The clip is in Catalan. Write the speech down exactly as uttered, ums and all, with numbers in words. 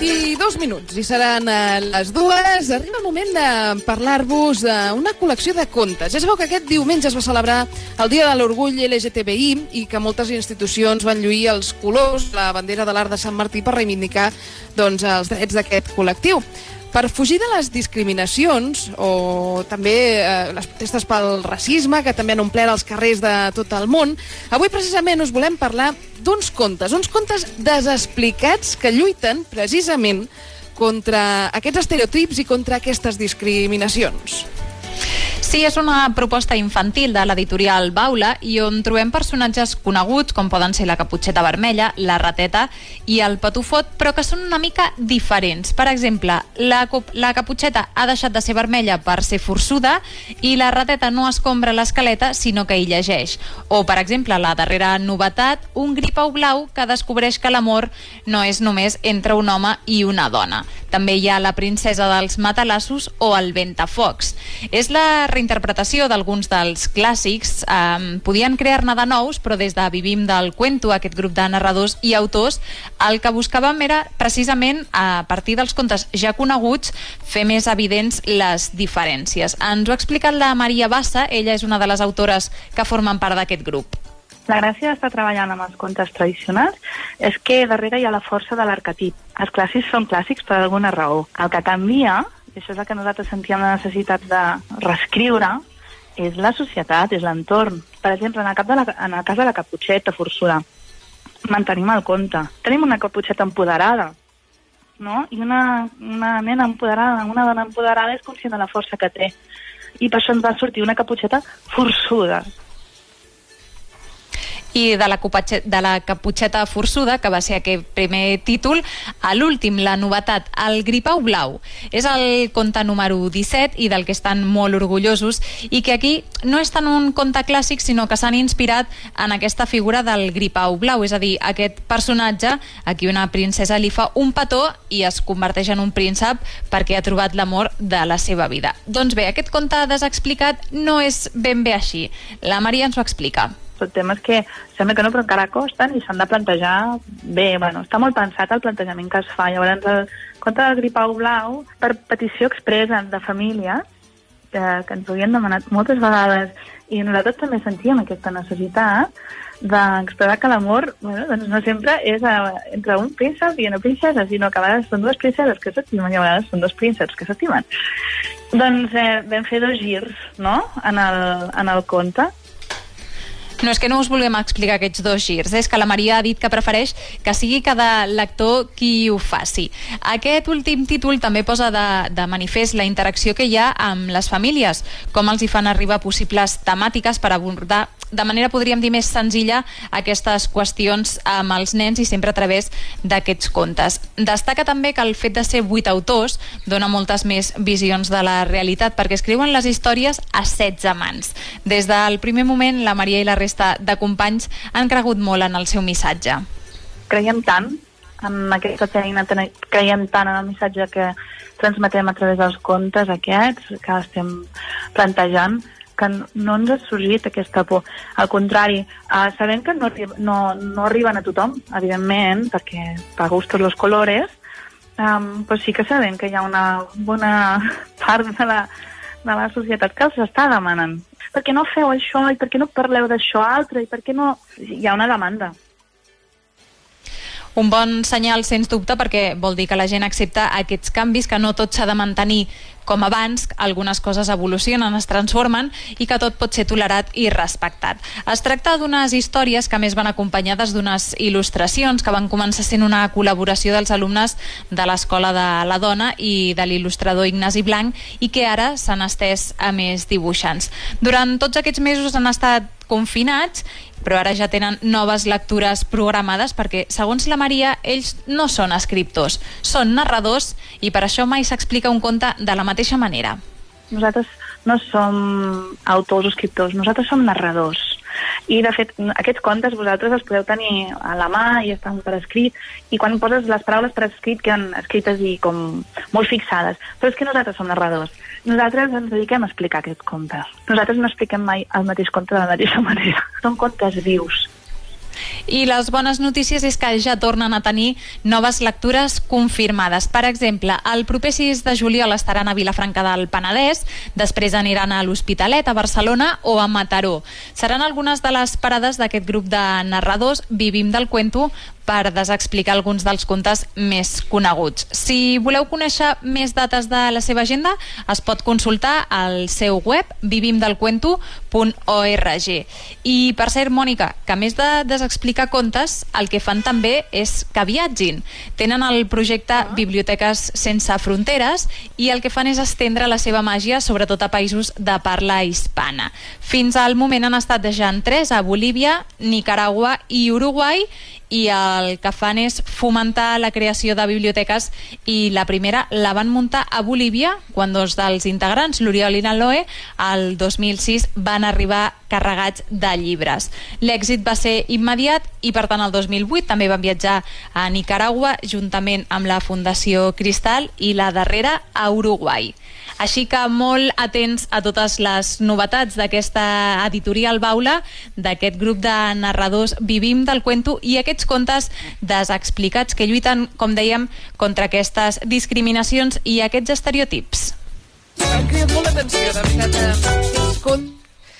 D'aquí dos minuts, i seran eh, les dues, arriba el moment de parlar-vos d'una col·lecció de contes. Ja sabeu que aquest diumenge es va celebrar el Dia de l'Orgull L G T B I i que moltes institucions van lluir els colors, la bandera de l'Arc de Sant Martí, per reivindicar doncs, els drets d'aquest col·lectiu. Per fugir de les discriminacions o també eh, les protestes pel racisme, que també han omplert els carrers de tot el món, avui precisament us volem parlar d'uns contes, uns contes desexplicats que lluiten precisament contra aquests estereotips i contra aquestes discriminacions. Sí, és una proposta infantil de l'editorial Baula i on trobem personatges coneguts com poden ser la Caputxeta Vermella, la Rateta i el Patufot, però que són una mica diferents. Per exemple, la, la Caputxeta ha deixat de ser vermella per ser forçuda i la Rateta no escombra l'escaleta sinó que hi llegeix. O, per exemple, la darrera novetat, un gripau blau que descobreix que l'amor no és només entre un home i una dona. També hi ha la princesa dels matalassos o el Ventafocs. És la reinterpretació d'alguns dels clàssics. Eh, podien crear-ne de nous, però des de Vivim del Cuento, aquest grup de narradors i autors, el que buscàvem era precisament, a partir dels contes ja coneguts, fer més evidents les diferències. Ens ho ha explicat la Maria Bassa, ella és una de les autores que formen part d'aquest grup. La gràcia d'estar treballant amb els contes tradicionals és que darrere hi ha la força de l'arquetip. Els clàssics són clàssics per alguna raó. El que canvia, i això és el que nosaltres sentíem la necessitat de reescriure, és la societat, és l'entorn. Per exemple, en el, cap de la, en el cas de la Caputxeta forçuda, mantenim el conte. Tenim una Caputxeta empoderada, no? I una, una nena empoderada, una dona empoderada és conscient de la força que té. I per això ens va sortir una Caputxeta forçuda. I de la, de la Caputxeta forçuda, que va ser aquest primer títol, a l'últim, la novetat, el Gripau Blau. És el conte número disset i del que estan molt orgullosos i que aquí no és tant un conte clàssic, sinó que s'han inspirat en aquesta figura del Gripau Blau, és a dir, aquest personatge a qui una princesa li fa un petó i es converteix en un príncep perquè ha trobat l'amor de la seva vida. Doncs bé, aquest conte desexplicat no és ben bé així. La Maria ens ho explica. Són temes que sembla que no, però encara costen i s'han de plantejar bé. Bueno, està molt pensat el plantejament que es fa. Llavors, el conte del Gripau Blau, per petició expressa de famílies, que, que ens ho havien demanat moltes vegades, i nosaltres també sentíem aquesta necessitat d'expressar que l'amor, bueno, doncs no sempre és a, entre un príncep i una princesa, sinó que a vegades són dues princeses que s'estimen i a vegades són dos prínceps que s'estimen. Doncs eh, vam fer dos girs, no?, en el, en el conte. No és que no us vulguem explicar aquests dos girs, és que la Maria ha dit que prefereix que sigui cada lector qui ho faci. Aquest últim títol també posa de, de manifest la interacció que hi ha amb les famílies, com els hi fan arribar possibles temàtiques per abordar de manera, podríem dir, més senzilla aquestes qüestions amb els nens i sempre a través d'aquests contes. Destaca també que el fet de ser vuit autors dona moltes més visions de la realitat perquè escriuen les històries a setze mans. Des del primer moment, la Maria i la resta de companys han cregut molt en el seu missatge. Creiem tant en aquesta feina, creiem tant en el missatge que transmetem a través dels contes aquests que estem plantejant, que no ens ha sorgit aquesta por. Al contrari, eh, sabem que no, no, no arriben a tothom, evidentment, perquè per gustos los colores, um, però sí que sabem que hi ha una bona part de la, de la societat que els està demanant. Per què no feu això? I per què no parleu d'això altre? I per què no... Hi ha una demanda. Un bon senyal, sens dubte, perquè vol dir que la gent accepta aquests canvis, que no tot s'ha de mantenir com abans, algunes coses evolucionen, es transformen i que tot pot ser tolerat i respectat. Es tracta d'unes històries que a més van acompanyades d'unes il·lustracions que van començar sent una col·laboració dels alumnes de l'Escola de la Dona i de l'il·lustrador Ignasi Blanc i que ara s'han estès a més dibuixants. Durant tots aquests mesos han estat confinats, però ara ja tenen noves lectures programades perquè, segons la Maria, ells no són escriptors, són narradors i per això mai s'explica un conte de la mateixa manera. Nosaltres no som autors o escriptors, nosaltres som narradors. I, de fet, aquests contes vosaltres els podeu tenir a la mà i estan per escrit, i quan poses les paraules per escrit queden escrites i com molt fixades. Però és que nosaltres som narradors. Nosaltres ens dediquem a explicar aquests contes. Nosaltres no expliquem mai el mateix conte de la mateixa manera. Són contes vius. I les bones notícies és que ja tornen a tenir noves lectures confirmades. Per exemple, el proper sis de juliol estaran a Vilafranca del Penedès, després aniran a l'Hospitalet, a Barcelona o a Mataró. Seran algunes de les parades d'aquest grup de narradors Vivim del Cuento per desexplicar alguns dels contes més coneguts. Si voleu conèixer més dates de la seva agenda, es pot consultar al seu web vivim del cuento punt org. I per cert, Mònica, que a més de desexplicar contes, el que fan també és que viatgin. Tenen el projecte Biblioteques Sense Fronteres i el que fan és estendre la seva màgia sobretot a països de parla hispana. Fins al moment han estat ja en tres, a Bolívia, Nicaragua i Uruguai, i el que fan és fomentar la creació de biblioteques, i la primera la van muntar a Bolívia quan dos dels integrants, l'Oriol i l'Aloe, el dos mil sis van arribar carregats de llibres. L'èxit va ser immediat i per tant el dos mil vuit també van viatjar a Nicaragua juntament amb la Fundació Cristal i la darrera a Uruguai. Així que molt atents a totes les novetats d'aquesta editorial Baula, d'aquest grup de narradors Vivim del Cuento, i aquests contes desexplicats que lluiten, com dèiem, contra aquestes discriminacions i aquests estereotips. M'han cridat molt l'atenció, de veritat.